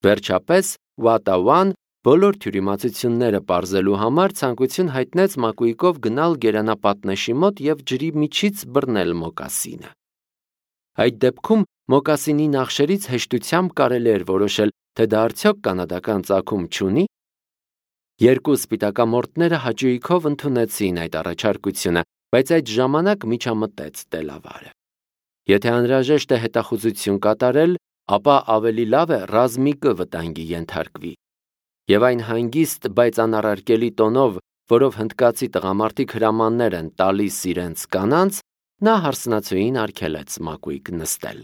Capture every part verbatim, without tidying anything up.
Վերջապես Վատավան բոլոր թյուրիմացությունները պարզելու համար ցանկություն հայտնեց Մակուիկով գնալ գերանապատնեշի մոտ եւ ջրի միջից բռնել մոկասինը։ Այդ դեպքում մոկասինի նախշերից հեշտությամբ կարելի էր որոշել, թե դա արդյոք կանադական ծագում չունի։ Երկու սպիտակամորթները հաճույքով ընդունեցին այդ առաջարկությունը, բայց այդ ժամանակ միջամտեց Դելավարը։ Եթե անհրաժեշտ է հետախուզություն կատարել, ապա ավելի լավ է ռազմիկը վտանգի ենթարկվի։ Եվ այն հանգիստ, բայց անառարկելի տոնով, որով հնդկացի տղամարդիկ հրամաններ են տալիս իրենց կանանց, նա հարսնացուին արգելեց Մակուիկ նստել։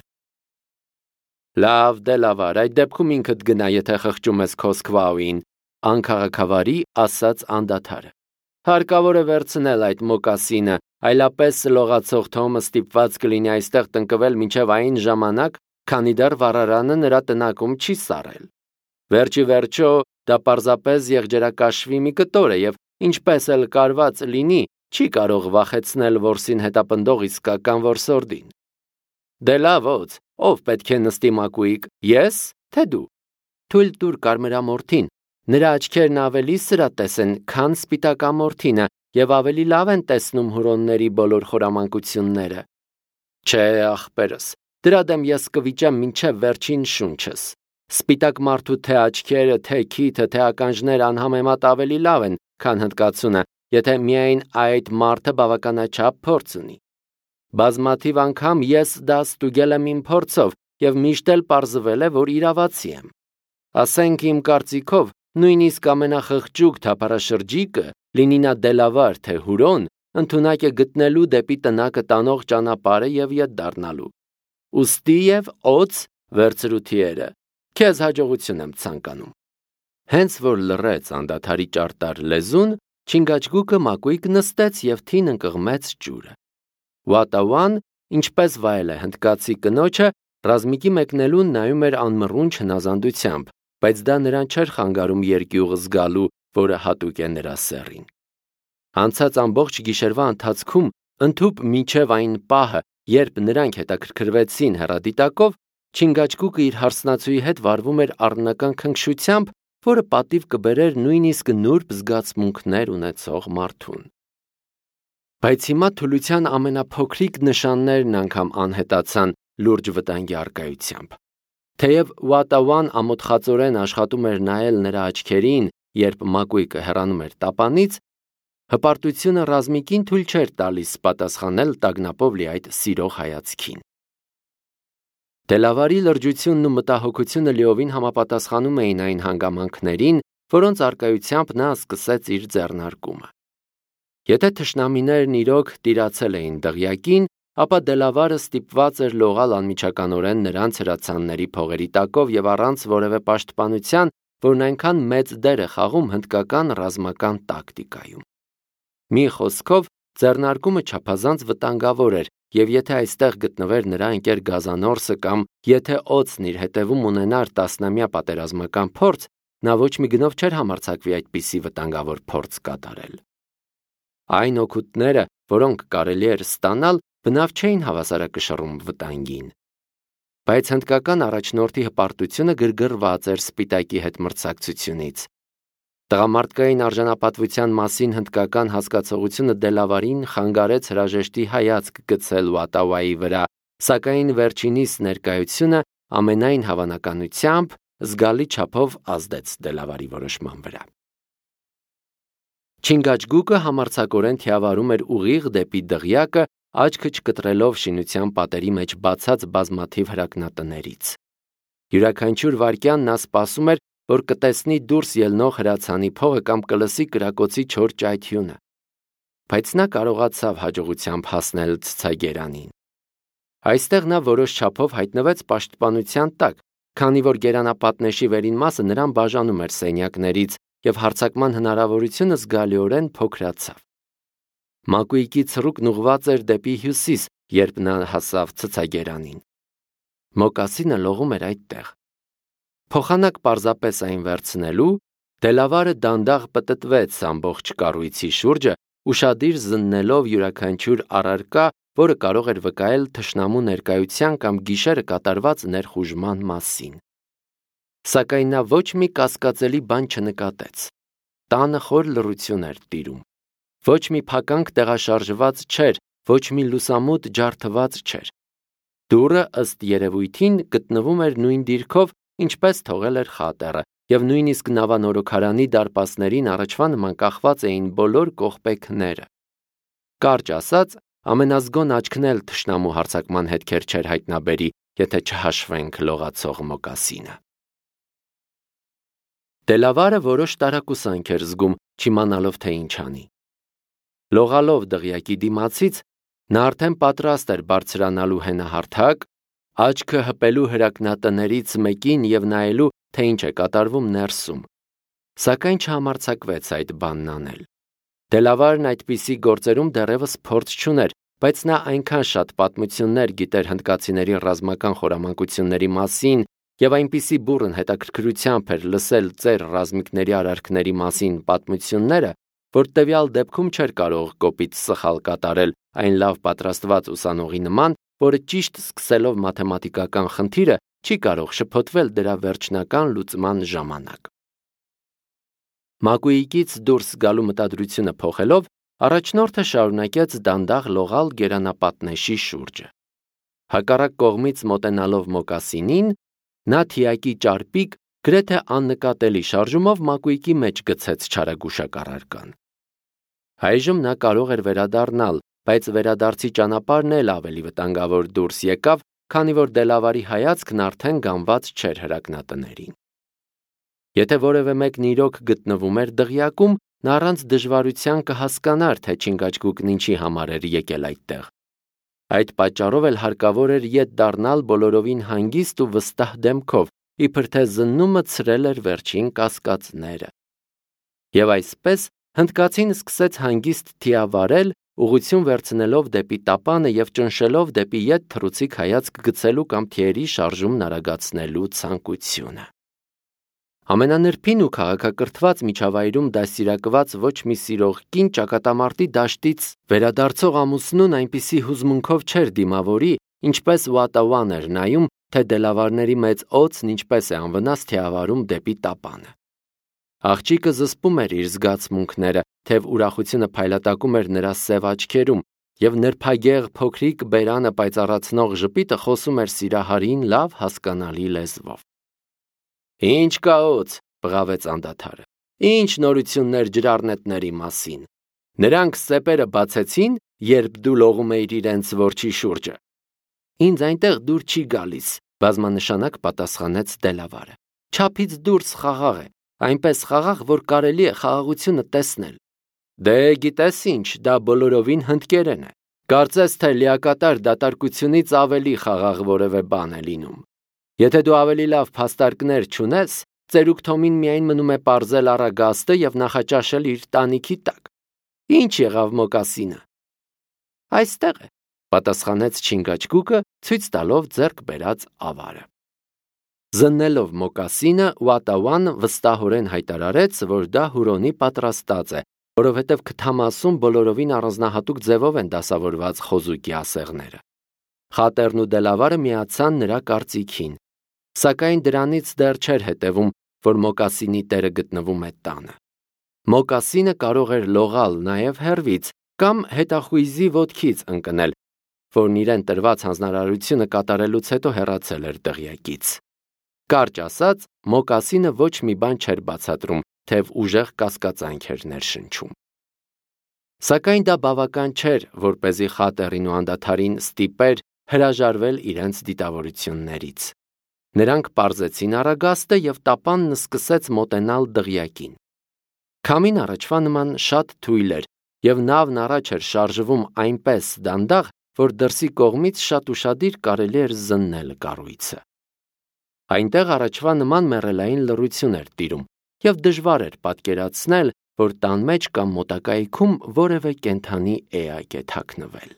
Լավ, Դելավար, այդ դեպքում ինքդ գնա, եթե խղճում ես քո սկվաուին, անքաղաքավարի ասաց անդադարը։ Հարկավոր է վերցնել այդ մոկասինը, այլապես լողացող Թոմը ստիպված կլինի այստեղ տնկվել մինչև այն ժամանակ, քանի դեռ վառարանը նրա տնակում չի սառել։ Վերջի վերջո դա պարզապես եղջերակաշվի մի կտոր է եւ ինչպես էլ կարված լինի, չի կարող վախեցնել որսին հետապնդող իսկական որսորդին։ Դե լավ ոց, ով պետք է նստի Մակուիկ, ես, թե դու։ Թույլ տուր կարմրամորթին, նրա աչքերն ավելի սրատես են, քան սպիտակամորթինը եւ ավելի լավ են տեսնում հուրոնների բոլոր խորամանկությունները։ Չէ, ախպերս, դրա դեմ ես կվիճեմ մինչև վերջին շունչս։ Սպիտակ մարդու թե աչքերը, թե քիթը, թե ականջները անհամեմատ ավելի լավ են, քան հնդկացունը, եթե միայն այդ մարդը բավականաչափ փորձ ունի։ Բազմաթիվ անգամ ես դա ստուգել եմ իմ փորձով եւ միշտ էլ պարզվել է, որ իրավացի եմ։ Ասենք իմ կարծիքով, նույնիսկ ամենախղճուկ թափառաշրջիկը, լինի նա Դելավար թե Հուրոն, ընդունակ է գտնելու դեպի տնակը տանող ճանապարհը եւ ետ դառնալու։ Ուստի եւ օց վերցրութիերը, քեզ հաջողություն եմ ցանկանում։ Հենց որ լռեց անդադարի ճարտար լեզուն, Չինգաչգուկը Մակուիկ նստեց եւ թին ընկղմեց ջուրը։ Վատավան, ինչպես վայել է հնդկացի կնոջը, ռազմիկի մեկնելուն նայում էր անմռունչ հնազանդությամբ, բայց դա նրան չէր խանգարում երկյուղ զգալու, որը հատուկ է նրա սեռին։ Անցած ամբողջ գիշերվա ընթացքում, ընդհուպ մինչև այն պահը, երբ նրանք հետաքրքրվեցին հեռադիտակով, Չինգաչգուկը իր հարսնացուի հետ վարվում էր առնական քնքշությամբ, որը պատիվ կբերեր նույնիսկ նուրբ զգացմունքներ ունեցող մարդուն։ Բայց հիմա թուլության ամենափոքրիկ նշաններն անգամ անհետացան լուրջ վտանգի առկայությամբ։ Թեև Վատավան ամոթխածորեն աշխատում էր նայել նրա աչքերին, երբ Մակուիկը հեռանում էր տապանից, հպարտությունը ռազմիկին թույլ չէր տալիս պատասխանել տագնապով լի այդ սիրող հայացքին։ Դելավարի լրջությունն ու մտահոգությունը լիովին համապատասխանում էին այն հանգամանքներին, որոնց առկայությամբ նա սկսեց իր ձեռնարկումը։ Եթե թշնամիներն իրոք տիրացել էին դղյակին, ապա Դելավարը ստիպված էր լողալ անմիջականորեն նրանց հրացանների փողերի տակով եւ առանց որևէ պաշտպանության, որն այնքան մեծ դեր է խաղում հնդկական ռազմական տակտիկայում։ Մի խոսքով, ձեռնարկումը չափազանց վտանգավոր էր, եւ եթե այստեղ գտնվեր նրա ընկեր Գազանորսը կամ եթե օծն իր հետևում ունենար տասնամյա պատերազմական փորձ, նա ոչ մի գնով չէր համարձակվի այդպիսի վտանգավոր փորձ կատարել։ Այն օգուտները, որոնք կարելի էր ստանալ, բնավ չէին հավասարակշռում վտանգին։ Բայց հնդկական առաջնորդի հպարտությունը գրգռված էր Սպիտակի հետ մրցակցությունից։ Տղամարդկային արժանապատվության մասին հնդկական հասկացողությունը Դելավարին խանգարեց հրաժեշտի հայացք գցել Վատավայի վրա, սակայն վերջինիս ներկայությունը ամենայն հավանականությամբ զգալի չափով ազդեց Դելավարի որոշման վրա։ Չինգաչգուկը համարձակորեն թիավարում էր ուղիղ դեպի դղյակը, աչքը չկտրելով շինության պատերի մեջ բացած բազմաթիվ հրակնատներից։ Յուրաքանչյուր վայրկյան նա սպասում էր, որ կտեսնի դուրս ելնող հրացանի փողը կամ կլսի կրակոցի չոր ճայթյունը։ Բայց նա կարողացավ հաջողությամբ հասնել ցցագերանին։ Այստեղ նա որոշ չափով հայտնվեց պաշտպանության տակ, քանի որ գերանապատնեշի վերին մասը նրան բաժանում էր սենյակներից եւ հարձակման հնարավորությունը զգալիորեն փոքրացավ։ Մակուիկի ցռուկն ուղղված էր դեպի հյուսիս, երբ նա հասավ ցցագերանին։ Մոկասինը լողում էր այդտեղ։ Փոխանակ պարզապես այն վերցնելու, Դելավարը դանդաղ պտտվեց ամբողջ կառույցի շուրջը, ուշադիր զննելով յուրաքանչյուր առարկա, որը կարող էր վկայել թշնամու ներկայության կամ գիշերը կատարված ներխուժման մասին։ Սակայն նա ոչ մի կասկածելի բան չնկատեց։ Տանը խոր լռություն էր տիրում։ Ոչ մի փականք տեղաշարժված չէր, ոչ մի լուսամուտ ջարդված չէր։ Դուռը ըստ երևույթին գտնվում էր նույն դիրքով, ինչպես թողել էր խատերը, և նույնիսկ նավանորոգարանի դարպասներին առաջվա նման կախված էին բոլոր կողպեքները։ Կարճ ասած, ամենազգոն աչքն էլ թշնամու հարձակման հետքեր չէր հայտնաբերի, եթե չհաշվենք լողացող մոկասինը։ Դելավարը որոշ տարակուսանք էր զգում, չիմանալով թե ինչ անի։ Լողալով դղյակի դիմացից, նա արդեն պատրաստ էր բարձրանալու հենահարթակ, աչքը հպելու հրակնատներից մեկին և նայելու, թե ինչ է կատարվում ներսում, սակայն չհամարձակվեց այդ բանն անել։ Դելավարն այդպիսի գործերում դեռևս փորձ չուներ, բայց նա այնքան շատ պատմություններ գիտեր հնդկացիների ռազմական խորամանկությունների մասին և այնպիսի բուռն հետաքրքրությամբ էր լսել ծեր ռազմիկների արարքների մասին պատմությունները, որ տվյալ դեպքում չէր կարող կոպիտ սխալ կատարել այն լավ պատրաստված ուսանողի նման, որը ճիշտ սկսելով մաթեմատիկական խնդիրը չի կարող շփոթվել դրա վերջնական լուծման ժամանակ։ Մակուիկից դուրս գալու մտադրությունը փոխելով, առաջնորդը շարունակեց դանդաղ լողալ գերանապատնեշի շուրջը։ Հակառակ կողմից մոտենալով մոկասինին, նա թիակի ճարպիկ, գրեթե աննկատելի շարժումով մակույկի մեջ գցեց չարագուշակառարկան։ Այժմ նա կարող էր վերադառնալ, բայց վերադարձի ճանապարհն էլ ավելի վտանգավոր դուրս եկավ, քանի որ Դելավարի հայացքն արդեն գանված չէր հրակնատներին։ Եթե որևէ մեկն իրոք գտնվում էր դղյակում, նա առանց դժվարության կհասկանար, թե Չինգաչգուկն ինչի համար էր եկել այդտեղ։ Այդ պատճառով էլ հարկավոր էր ետ դառնալ բոլորովին հանգիստ ու վստահ դեմքով, իբր թե զննումը ցրել էր վերջին կասկածները։ Եվ այսպես հնդկացին սկսեց հանգիստ թիավարել, ուղղություն վերցնելով դեպի տապանը և ճնշելով դեպի ետ թռուցիկ հայացք գցելու կամ թիերի շարժումն արագացնելու ցանկությունը։ Ամենանրբին ու քաղաքակրթված միջավայրում դաստիարակված ոչ մի սիրող կին ճակատամարտի դաշտից վերադարձող ամուսնուն այնպիսի հուզմունքով չէր դիմավորի, ինչպես Ուատավան էր նայում, թե դելավարների մեծ օձն ինչպես է անվնաս թիավարում դեպի տապանը։ Աղջիկը զսպում էր իր զգացմունքները, թեև ուրախությունը փայլատակում էր նրա սև աչքերում, և նրբագեղ փոքրիկ բերանը պայծառացնող ժպիտը խոսում էր սիրահարին լավ հասկանալի լեզվով։ «Ինչ կա օձ», բղավեց անդադարը, «ինչ նորություններ ջրառնետների մասին։ Նրանք սեպերը բացեցին, երբ դու լողում էիր իրենց որջի շուրջը»։ «Ինձ այնտեղ դուր չի գալիս», բազմանշանակ պատասխանեց Դելավարը։ «Չափից դուրս խաղաղ է, այնպես խաղաղ, որ կարելի է խաղաղությունը տեսնել»։ «Դե գիտես ինչ, դա բոլորովին հնդկերեն է։ Կարծես թե լիակատար դատարկությունից ավելի խաղաղ որևէ բան է լինում։ Եթե դու ավելի լավ փաստարկներ չունես, ծերուկ Թոմին միայն մնում է պարզել առագաստը և նախաճաշել իր տանիքի տակ։ Ինչ եղավ մոկասինը»։ «Այստեղ է», պատասխանեց Չինգաչգուկը, ցույց տալով ձեռք բերած ավարը։ Զննելով մոկասինը, Ուատավան վստահորեն հայտարարեց, որ դա Հուրոնի պատրաստած է, որովհետև քթամասում բոլորովին առանձնահատուկ ձևով են դասավորված խոզուկի ասեղները։ Խատերն ու Դելավարը միացան նրա կարծիքին, սակայն դրանից դեռ չէր հետևում, որ մոկասինի տերը գտնվում է տանը։ Մոկասինը կարող էր լողալ նաև հեռվից կամ հետախույզի ոտքից ընկնել, որն իրեն տրված հանձնարարությունը կատարելուց հետո հեռացել էր դղյակից։ Կարճ ասած, մոկասինը ոչ մի բան չէր բացատրում, թեև ուժեղ կասկածանք էր ներշնչում։ Սակայն դա բավական չէր, որպեսզի խատերին ու անդադարին ստիպեր հրաժարվել իրենց դիտավորություններից։ Նրանք պարզեցին առագաստը և տապանն սկսեց մոտենալ դղյակին։ Քամին առաջվա նման շատ թույլ էր, և նավն առաջ էր շարժվում այնպես դանդաղ, որ դրսի կողմից շատ ուշադիր կարելի էր զննել կառույցը։ Այնտեղ առաջվա նման մեռելային լռություն էր տիրում, և դժվար էր պատկերացնել, որ տան մեջ կամ մոտակայքում որևէ կենդանի էակ է թաքնվել։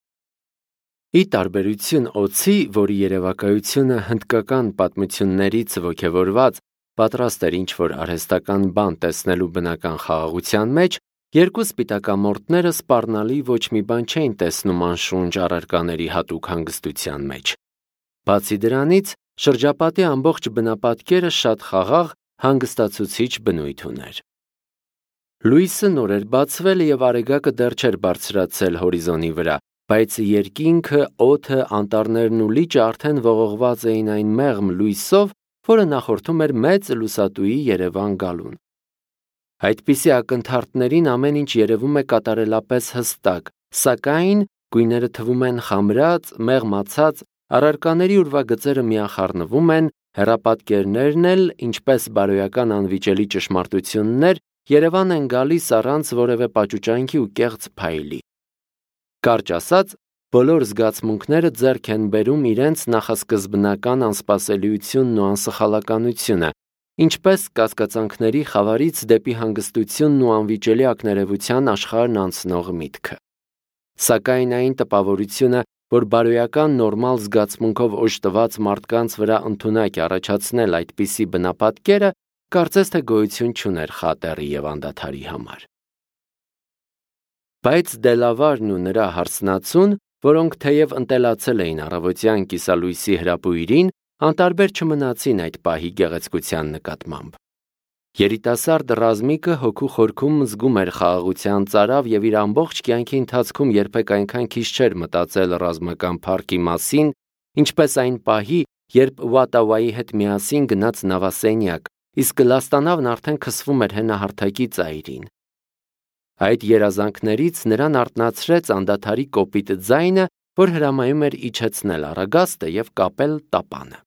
Ի տարբերություն օձի, որի երևակայությունը հնդկական պատմություններից ոգևորված պատրաստ էր ինչ-որ արհեստական բան տեսնելու բնական խաղաղության մեջ, երկու սպիտակամորտները սպառնալի ոչ մի բան չէին տեսնում անշունչ առարկաների հատուկ հանգստության մեջ։ Բացի դրանից, շրջապատի ամբողջ բնապատկերը շատ խաղաղ, հանգստացուցիչ բնույթ ուներ։ Լույսը նոր էր բացվել և արեգակը դեռ չէր բարձրացել հորիզոնի վրա, բայց երկինքը, օդը, անտառներն ու լիճը արդեն ողողված էին այն մեղմ լույսով, որը նախորդում էր մեծ լուսատուի Երևան գալուն։ Այդպիսի ակնթարթներին ամեն ինչ երևում է կատարելապես հստակ, սակայն գույները թվում են խամրած, մեղմացած, առարկաների ուրվագծերը միախառնվում են, հեռապատկերներն էլ, ինչպես բարոյական անվիճելի ճշմարտություններ, Երևան են գալիս առանց որևէ պաճուճանքի ու կեղծ փայլի։ Կարճ ասած, բոլոր զգացմունքները ձեռք են բերում իրենց նախասկզբնական անսպասելիությունն ու անսխալականությունը, ինչպես կասկածանքների խավարից դեպի հանգստությունն ու անվիճելի ակներևության աշխարհն անցնող միտքը։ Սակայն այն տպավորությունը, որ բարոյական նորմալ զգացմունքով օժտված մարդկանց վրա ընդունակ է առաջացնել այդպիսի բնապատկերը, կարծես թե գոյություն չուներ Խատեռի և անդադարի համար։ Բայց Դելավարն ու նրա հարսնացուն, որոնք թեև ընտելացել էին առավոտյան կիսալույսի հրապույրին, անտարբեր չմնացին այդ պահի գեղեցկության նկատմամբ։ Երիտասարդ Ռազմիկը հոգու խորքում զգում էր խաղաղության ծարավ և իր ամբողջ կյանքի ընթացքում երբեք այնքան քիչ չէր մտածել ռազմական փառքի մասին, ինչպես այն պահի, երբ Ուատավայի հետ միասին գնաց նավասենյակ, իսկ լաստանավն արդեն քսվում էր հենահարթակի ծայրին։ Այդ երազանքներից նրան արթնացրեց անդադարի կոպիտ ձայնը, որ հրամայում էր իջեցնել առագաստը և կապել տապանը։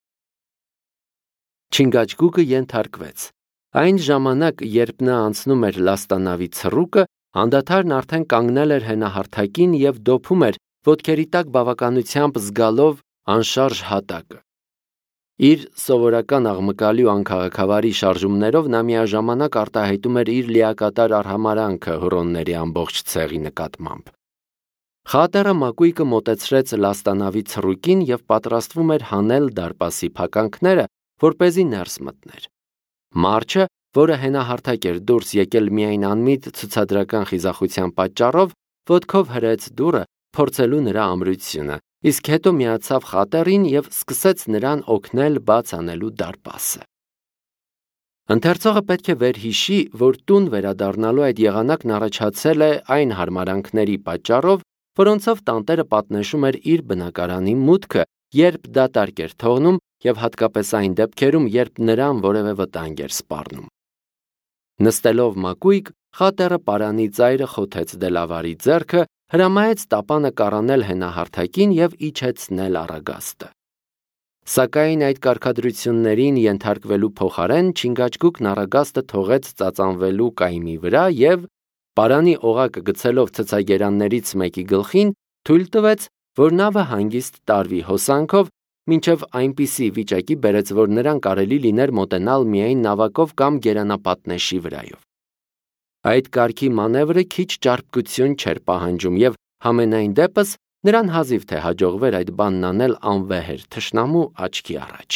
Չինգաչգուկը ենթարկվեց։ Այն ժամանակ, երբ նա անցնում էր լաստանավի ցռուկը, անդադարն արդեն կանգնել էր հենահարթակին և դոփում էր, ոտքերի տակ բավականությամբ զգալով անշարժ հատակը։ Իր սովորական աղմկալի ու անքաղաքավարի շարժումներով նա միաժամանակ արտահայտում էր իր լիակատար արհամարհանքը հուռոնների ամբողջ ցեղի նկատմամբ։ Խատեռը մակույկը մոտեցրեց լաստանավի ցռուկին և պատրաստվում էր հանել դարպասի փականքները, որպեսզի ներս մտներ։ Մարչը, որը հենահարթակ էր դուրս եկել միայն անմիտ ցուցադրական խիզախության պատճառով, ոտքով հրեց դուռը, փորձելու նրա ամրությունը, իսկ հետո միացավ Խատեռին և սկսեց նրան օգնել բաց անելու դարպասը։ Ընթերցողը պետք է վերհիշի, որ տուն վերադառնալու այդ եղանակն առաջացել է այն հարմարանքների պատճառով, որոնցով տանտերը պատնեշում էր իր բնակարանի մուտքը, երբ դատարկ էր թողնում և հատկապես այն դեպքերում, երբ նրան որևէ վտանգ էր սպառնում։ Նստելով մակույկ, Խատեռը պարանի ծայրը խոթեց Դելավարի ձեռքը, հրամայեց տապանը կառանել հենահարթակին և իջեցնել առագաստը։ Սակայն այդ կարգադրություններին ենթարկվելու փոխարեն Չինգաչգուկն առագաստը թողեց ծածանվելու կայմի վրա և, պարանի օղակը գցելով ցցագերաններից մեկի գլխին, թույլ տվեց, որ նավը հանգիստ տարվի հոսանքով, մինչև այնպիսի վիճակի բերեց, որ նրան կարելի լիներ մոտենալ միայն նավակով կամ գերանապատնեշի վրայով։ Այդ կարգի մանևրը քիչ ճարպկություն չէր պահանջում և համենայն դեպս նրան հազիվ թե հաջողվեր այդ բանն անել անվեհեր թշնամու աչքի առաջ։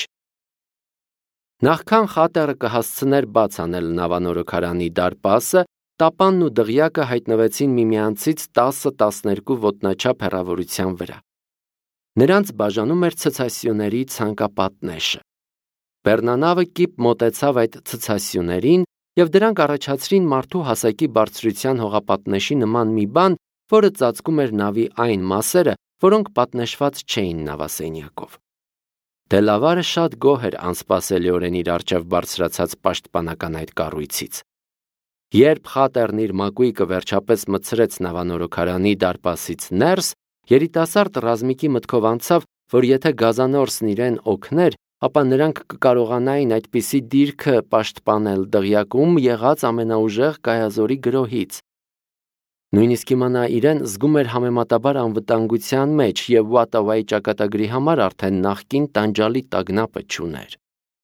Նախքան Խատեռը կհասցներ բաց անել նավանորոգարանի դարպասը, տապանն ու դղյակը հայտնվեցին միմյանցից տասը-տասներկու ոտնաչափ հեռավորության վրա։ Նրանց բաժանում էր ցցասյուների ցանկապատնեշը։ Բեռնանավը կիպ մոտեցավ այդ ցցասյուներին, և դրանք առաջացրին մարդու հասակի բարձրության հողապատնեշի նման մի բան, որը ծածկում էր նավի այն մասերը, որոնք պատնեշված չէին նավասենյակով։ Դելավարը շատ գոհ էր անսպասելիորեն իր առջև բարձրացած պաշտպանական այդ կառույցից։ Երբ Խատեռն իր մակույկը վերջապես մտցրեց նավանորոգարանի դարպասից ներս, երիտասարդ Ռազմիկի մտքով անցավ, որ եթե գազանորսն իրեն օգներ, ապա նրանք կկարողանային այդպիսի դիրքը պաշտպանել դղյակում եղած ամենաուժեղ կայազորի գրոհից։ Նույնիսկ հիմա նա իրեն զգում էր համեմատաբար անվտանգության մեջ և Ուատավայի ճակատագրի համար արդեն նախկին տանջալի տագնապը չուներ։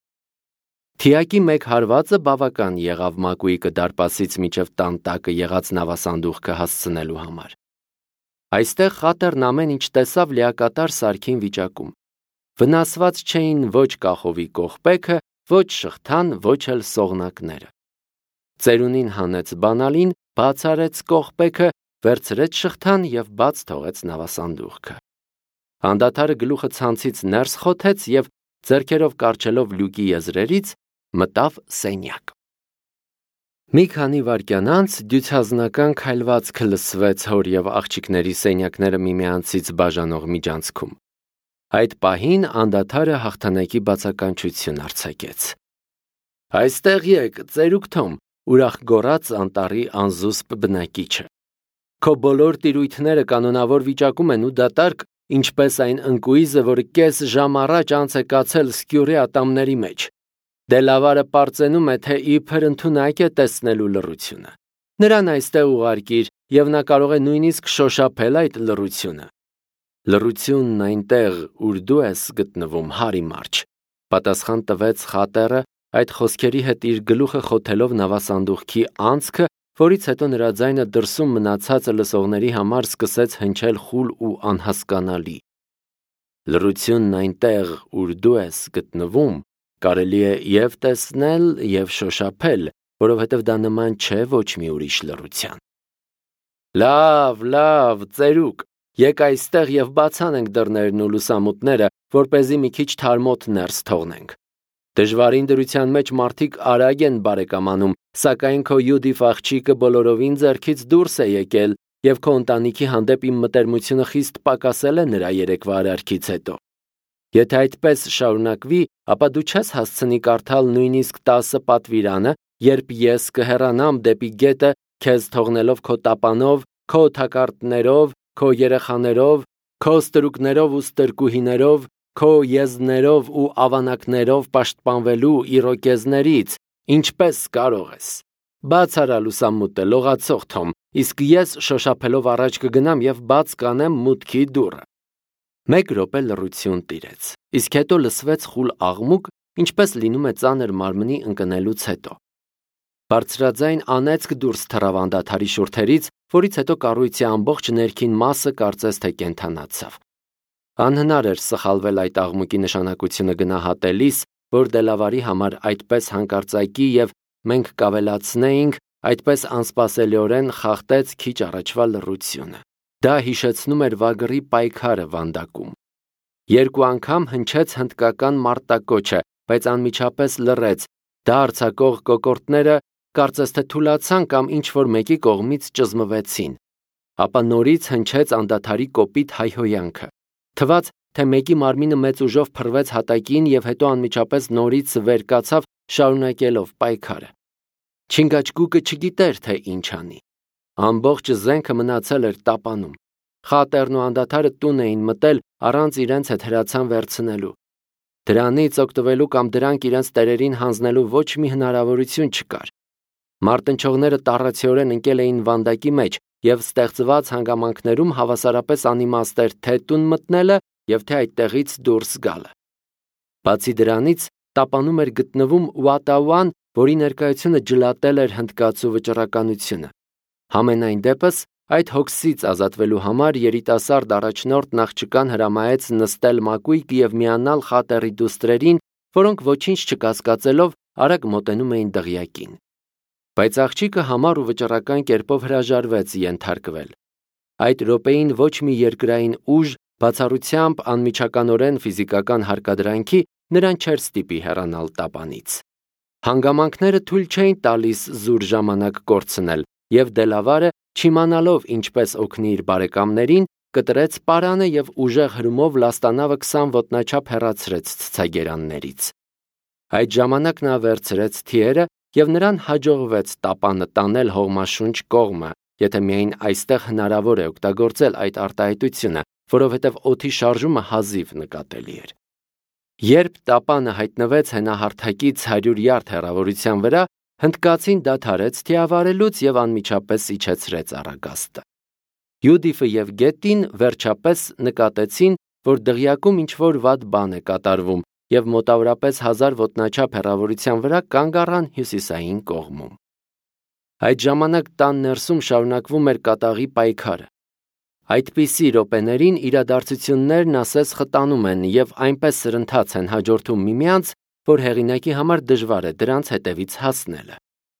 Թիակի մեկ հարվածը բավական եղավ մակույկը դարպասից մինչև տան տակը եղած նավասանդուղքը հասցնելու համար։ Այստեղ Խատեռն ամեն ինչ տեսավ լիակատար սարքին վիճակում։ Վնասված չէին ոչ կախովի կողպեքը, ոչ շղթան, ոչ էլ սողնակները։ Ծերունին հանեց բանալին, բաց արեց կողպեքը, վերցրեց շղթան և բաց թողեց նավասանդուղքը։ Անդադարը գլուխը ցանցից ներս խոթեց և ձեռքերով կարճելով լյուկի եզրերից, մտավ սենյակ։ Մի քանի վայրկյան անց դյուցազնական քայլվածքը լսվեց հոր և աղջիկների սենյակները միմյանցից բաժանող միջանցքում։ Այդ պահին անդադարը հաղթանակի բացականչություն արձակեց։ «Այստեղ եկ, ծերուկ Թոմ», ուրախ գոռաց անտառի անզուսպ բնակիչը։ «Քո բոլոր տիրույթները կանոնավոր վիճակում են ու դատարկ, ինչպես այն ընկույզը, որը կես ժամ առաջ անց է կացել սկյուռի ատամների մեջ։ Դելավարը պարծենում է, թե իբր ընդունակ է տեսնելու լռությունը։ Նրան այստեղ ուղարկիր, և նա կարող է նույնիսկ շոշափել այդ լռությունը»։ «Լռությունն այնտեղ, ուր դու ես գտնվում, հարի մարջ», պատասխան տվեց խատերը, այդ խոսքերի հետ իր գլուխը խոթելով նավասանդուղքի անցքը, որից հետո նրա ձայնը դրսում մնացած լսողների համար սկսեց հնչել խուլ ու անհասկանալի։ «Լռությունն այնտեղ, ուր դու ես գտնվում, կարելի է և տեսնել, և շոշափել, որովհետև դա նման չէ ոչ մի ուրիշ լռության»։ «Լավ, լավ, ծերուկ, եկ այստեղ և բացանենք դռներն ու լուսամուտները, որպեսզի մի քիչ թարմոտ ներս թողնենք։ Դժվարին դրության մեջ մարդիկ արագ են բարեկամանում, սակայն քո Յուդիֆ աղջիկը բոլորովին ձեռքից դուրս է եկել, և քո ընտանիքի հանդեպ իմ մտերմությունը խիստ պակասել է նրա երեկվա արարքից հետո։ Եթե այդպես շարունակվի, ապա դու չես հասցնի կարդալ նույնիսկ տասը պատվիրանը, երբ ես կհեռանամ դեպի գետը, քեզ թողնելով քո տապանով, քո օդակարդներով, քո երեխաներով, քո ստրուկներով ու ստրկուհիներով, քո եզներով ու ավանակներով պաշտպանվելու իրոկեզներից, ինչպես կարող ես։ Բաց արա լուսամուտը, լողացող Թոմ, իսկ ես շոշափելով առաջ կգնամ և բաց կանեմ մուտքի դուռը»։ Մեկ րոպե լռություն տիրեց, իսկ հետո լսվեց խուլ աղմուկ, ինչպես լինում է ծանր մարմնի ընկնելուց հետո։ Բարձրաձայն անեծք դուրս թռավ անդադարի շուրթերից, որից հետո կառույցի ամբողջ ներքին մասը կարծես թե կենդանացավ։ Անհնար էր սխալվել այդ աղմուկի նշանակությունը գնահատելիս, որ Դելավարի համար այդպես հանկարծակի և մենք կավելացնեինք, այդպես անսպասելիորեն խախտեց քիչ առաջվա լռությունը։ Դա հիշեցնում էր վագրի պայքարը վանդակում։ Երկու անգամ հնչեց հնդկական մարտակոչը, բայց անմիջապես լռեց, դա արձակող կոկորդները կարծես թե թուլացան կամ ինչ-որ մեկի կողմից ճզմվեցին։ Ապա նորից հնչեց անդադարի կոպիտ հայհոյանքը։ Թվաց, թե մեկի մարմինը մեծ ուժով փռվեց հատակին և հետո անմիջապես նորից վեր կացավ, շարունակելով պայքարը։ Չինգաչգուկը չգիտեր, թե ինչ անի։ Ամբողջ զենքը մնացել էր տապանում։ Խատերն ու անդադարը տուն էին մտել առանց իրենց հետ հրացան վերցնելու։ Դրանից օգտվելու կամ դրանք իրենց տերերին հանձնելու ոչ մի հնարավորություն չկար։ Մարտնչողները տառացիորեն ընկել էին վանդակի մեջ, և ստեղծված հանգամանքներում հավասարապես անիմաստ էր թե տուն մտնելը և թե այդտեղից դուրս գալը։ Բացի դրանից, տապանում էր գտնվում Ուատաուան, որի ներկայությունը ջլատել էր հնդկացու վճռականությունը։ Համենայն դեպս, այդ հոգսից ազատվելու համար երիտասարդ առաջնորդն աղջկան հրամայեց նստել մակույկ և միանալ խատերի դուստրերին, որոնք ոչինչ չկասկածելով արագ մոտենում էին դղյակին։ Բայց աղջիկը համառ ու վճռական կերպով հրաժարվեց ենթարկվել։ Այդ րոպեին ոչ մի երկրային ուժ, բացառությամբ անմիջականորեն ֆիզիկական հարկադրանքի, նրան չէր ստիպի հեռանալ տապանից։ Հանգամանքները թույլ չէին տալիս զուր ժամանակ կորցնել, և Դելավարը, չիմանալով ինչպես օգնի իր բարեկամներին, կտրեց պարանը և ուժեղ հրումով լաստանավը քսան ոտնաչափ հեռացրեց ցցագերաններից։ Այդ ժամանակ նա վերցրեց թիերը, և նրան հաջողվեց տապանը տանել հողմաշունչ կողմը, եթե միայն այստեղ հնարավոր է օգտագործել այդ արտահայտությունը, որովհետև օդի շարժումը հազիվ նկատելի էր։ Երբ տապանը հայտնվեց հենահարթակից հարյուր յարդ հեռավորության վրա, հնդկացին դադարեց թիավարելուց և անմիջապես իջեցրեց առագաստը։ Յուդիֆը և Գետին վերջապես նկատեցին, որ դղյակում ինչ-որ վատ բան է կատարվում, և մոտավորապես հազար ոտնաչափ հեռավորության վրա կանգ առան հյուսիսային կողմում։ Այդ ժամանակ տան ներսում շարունակվում էր կատաղի պայքարը։ Այդպիսի րոպեներին իրադարձություններն ասես խտանում են և այնպես սրընթաց են հաջորդում միմյանց, որ հեղինակի համար դժվար է դրանց հետևից հասնելը։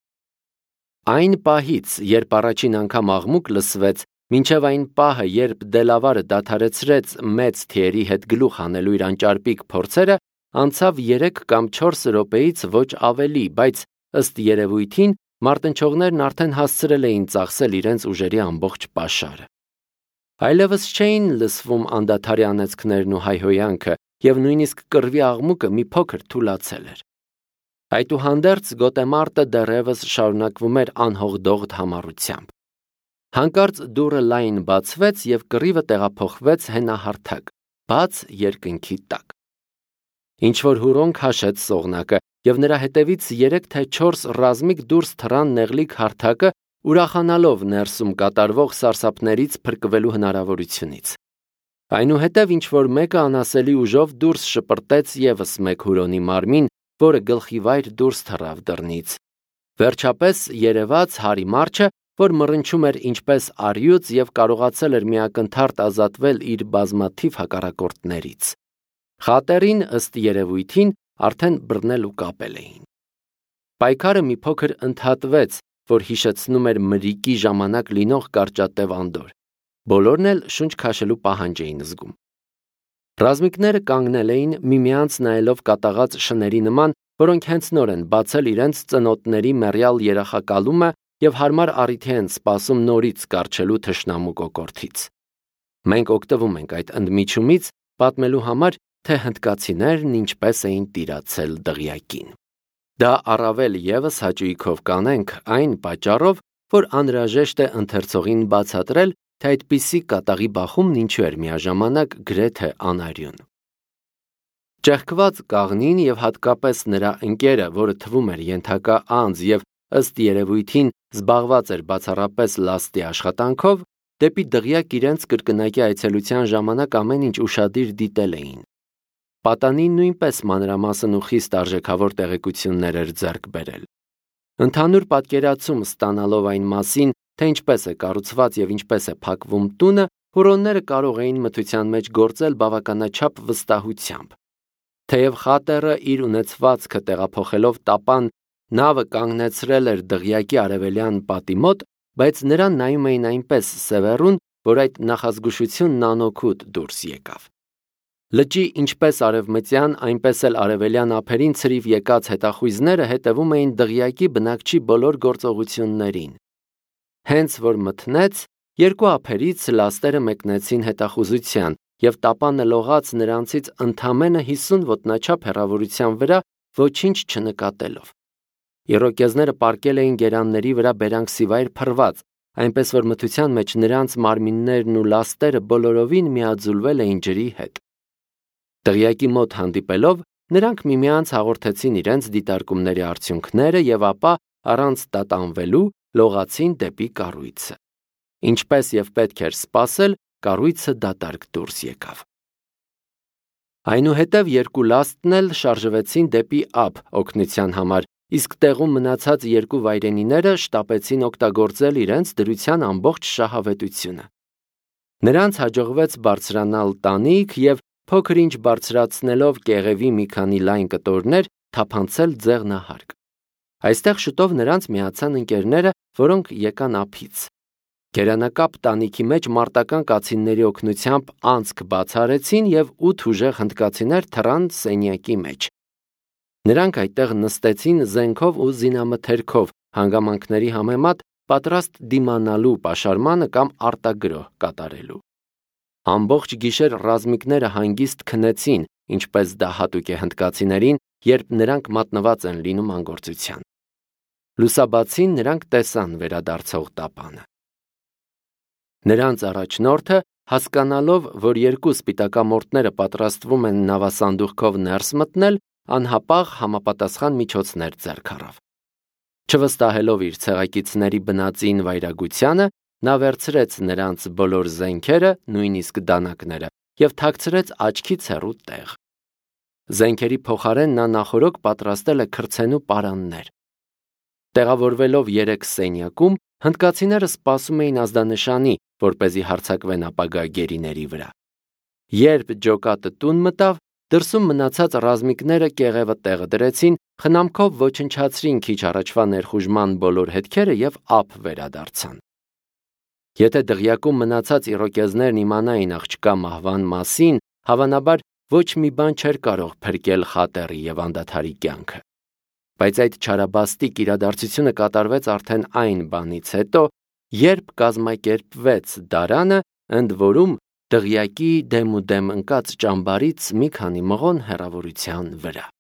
Այն պահից, երբ առաջին անգամ աղմուկ լսվեց, մինչև այն պահը, երբ Դելավարը դադարեցրեց մեծ թիերի հետ գլուխ հանելու իր անճարպիկ փորձերը, անցավ երեք կամ չորս րոպեից ոչ ավելի, բայց ըստ երևույթին մարտնչողներն արդեն հասցրել էին ծախսել իրենց ուժերի ամբողջ պաշարը։ Այլևս չէին լսվում անդադարի անեծքներն ու հայհոյանքը, և նույնիսկ կռվի աղմուկը մի փոքր թուլացել էր։ Այդուհանդերձ գոտեմարտը դեռևս շարունակվում էր անհողդողդ համառությամբ։ Հանկարծ դուռը լայն բացվեց և կռիվը տեղափոխվեց հենահարթակ, բաց երկնքի տակ։ Ինչ-որ հուրոն քաշեց սողնակը, և նրա հետևից երեք թե չորս ռազմիկ դուրս թռան նեղլիկ հարթակը, ուրախանալով ներսում կատարվող սարսափներից փրկվելու հնարավորությունից։ Այնուհետև ինչ-որ մեկը անասելի ուժով դուրս շպրտեց ևս մեկ հուրոնի մարմին, որը գլխիվայր դուրս թռավ դռնից։ Վերջապես երևաց Հարի Մարչը, որ մռնչում էր ինչպես առյուծ և կարողացել էր միակնթարթ ազատվել իր բազմաթիվ հակառակորդներից։ Խատերին, ըստ երևույթին, արդեն բռնել ու կապել էին։ Պայքարը մի փոքր ընդհատվեց, որ հիշեցնում էր մրրիկի ժամանակ լինող կարճատև անդորր։ Բոլորն էլ շունչ քաշելու պահանջ էին զգում։ Ռազմիկները կանգնել էին միմյանց նայելով կատաղած շների նման, որոնք հենց նոր են բացել իրենց ծնոտների մեռյալ երախակալումը և հարմար առիթի են սպասում նորից կառչելու թշնամու կոկորդից։ Մենք օգտվում ենք այդ ընդմիջումից պատմելու համար, թե հնդկացիներն ինչպես էին տիրացել դղյակին։ Դա առավել ևս հաճույքով կանենք այն պատճառով, որ անհրաժեշտ է ընթերցողին բացատրել, թե այդպիսի կատաղի բախումն ինչու էր միաժամանակ գրեթե անարյուն։ Ճեղքված կաղնին և հատկապես նրա ընկերը, որը թվում էր ենթակա անձ և ըստ երևույթին զբաղված էր բացառապես լաստի աշխատանքով, դեպի դղյակ իրենց կրկնակի այցելության ժամանակ ամեն ինչ ուշադիր դիտել էին։ Պատանին նույնպես մանրամասն ու խիստ արժեքավոր տեղեկություններ էր ձեռք բերել։ Ընդհանուր պատկերացում ստանալով այն մասին, թե ինչպես է կառուցված և ինչպես է փակվում տունը, հուրոնները կարող էին մթության մեջ գործել բավականաչափ վստահությամբ։ Թեև Խատերը իր ունեցվածքը տեղափոխելով տապան նավը կանգնեցրել էր դղյակի արևելյան պատի մոտ, բայց նրան նայում էին այնպես սևեռուն, որ այդ նախազգուշությունն անօգուտ դուրս եկավ։ Լճի ինչպես արևմտյան, այնպես էլ արևելյան ափերին ցրիվ եկած հետախույզները հետևում էին դղյակի բնակչի բոլոր գործողություններին։ Հենց որ մթնեց, երկու ափերից լաստերը մեկնեցին հետախուզության, և տապանը լողաց նրանցից ընդամենը հիսուն ոտնաչափ հեռավորության վրա, ոչինչ չնկատելով։ Իրոկեզները պառկել էին գերանների վրա բերանքսիվայր փռված, այնպես որ մթության մեջ նրանց մարմիններն ու լաստերը բոլորովին միաձուլվել էին ջրի հետ։ Դղյակի մոտ հանդիպելով, նրանք միմյանց հաղորդեցին իրենց դիտարկումների արդյունքները և ապա, առանց տատանվելու, լողացին դեպի կառույցը։ Ինչպես և պետք էր սպասել, կառույցը դատարկ դուրս եկավ։ Այնուհետև երկու լաստն էլ շարժվեցին դեպի ափ օգնության համար, իսկ տեղում մնացած երկու վայրենիները շտապեցին օգտագործել իրենց դրության ամբողջ շահավետությունը։ Նրանց հաջողվեց բարձրանալ տանիք և փոքր-ինչ բարձրացնելով կեղևի մի քանի լայն կտորներ, թափանցել ձեղնահարկ։ Այստեղ շուտով նրանց միացան ընկերները, որոնք եկան ափից։ Գերանակապ տանիքի մեջ մարտական կացինների օգնությամբ անցք բացառեցին և ութ ուժեղ հնդկացիներ թռան սենյակի մեջ։ Նրանք այդտեղ նստեցին զենքով ու զինամթերքով, հանգամանքների համեմատ պատրաստ դիմանալու պաշարմանը կամ արտագրոհ կատարելու։ Ամբողջ գիշեր ռազմիկները հանգիստ քնեցին, ինչպես դա հատուկ է հնդկացիներին, երբ նրանք մատնված են լինում անգործության։ Լուսաբացին նրանք տեսան վերադարձող տապանը։ Նրանց առաջնորդը, հասկանալով, որ երկու սպիտակամորթները պատրաստվում են նավասանդուղքով ներս մտնել, անհապաղ համապատասխան միջոցներ ձեռք առավ։ Չվստահելով իր ցեղակիցների բնածին վայրագությանը, նա վերցրեց նրանց բոլոր զենքերը, նույնիսկ դանակները, և թաքցրեց աչքից հեռու տեղ։ Զենքերի փոխարեն նա նախօրոք պատրաստել է քրդցենու պարաններ։ Տեղավորվելով երեք սենյակում, հնդկացիները սպասում էին ազդանշանի, որպեսզի հարձակվեն ապագա գերիների վրա։ Երբ ջոկատը տուն մտավ, դրսում մնացած ռազմիկները կեղևը տեղը դրեցին, խնամքով ոչնչացրին քիչ առաջվա ներխուժման բոլոր հետքերը և ափ վերադարձան։ Եթե դղյակում մնացած իրոկեզներն իմանային աղջկա մահվան մասին, հավանաբար ոչ մի բան չէր կարող փրկել խատերի եւ անդադարի կյանքը։ Բայց այդ չարաբաստիկ իրադարձությունը կատարվեց արդեն այն բանից հետո, երբ կազմակերպվեց դարանը, ընդ որում դղյակի դեմ ու դեմ ընկած ճամբարից մի քանի մղոն հեռավորության վրա։